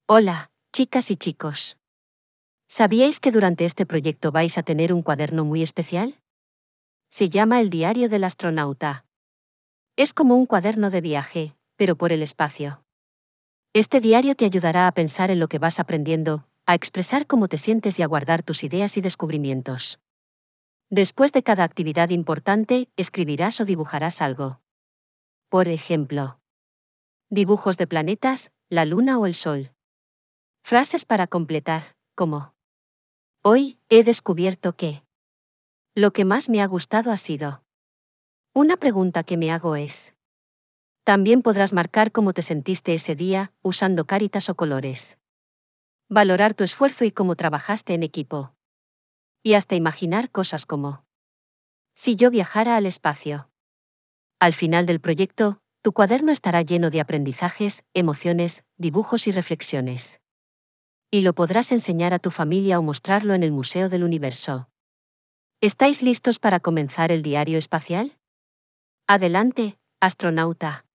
Hola, chicas y chicos. ¿Sabíais que durante este proyecto vais a tener un cuaderno muy especial? Se llama el Diario del Astronauta. Es como un cuaderno de viaje, pero por el espacio. Este diario te ayudará a pensar en lo que vas aprendiendo, a expresar cómo te sientes y a guardar tus ideas y descubrimientos. Después de cada actividad importante, escribirás o dibujarás algo. Por ejemplo, dibujos de planetas, la luna o el sol. Frases para completar, como: hoy he descubierto que. Lo que más me ha gustado ha sido. Una pregunta que me hago es. También podrás marcar cómo te sentiste ese día, usando caritas o colores. Valorar tu esfuerzo y cómo trabajaste en equipo. Y hasta imaginar cosas como: si yo viajara al espacio. Al final del proyecto, tu cuaderno estará lleno de aprendizajes, emociones, dibujos y reflexiones. Y lo podrás enseñar a tu familia o mostrarlo en el Museo del Universo. ¿Estáis listos para comenzar el diario espacial? Adelante, astronauta.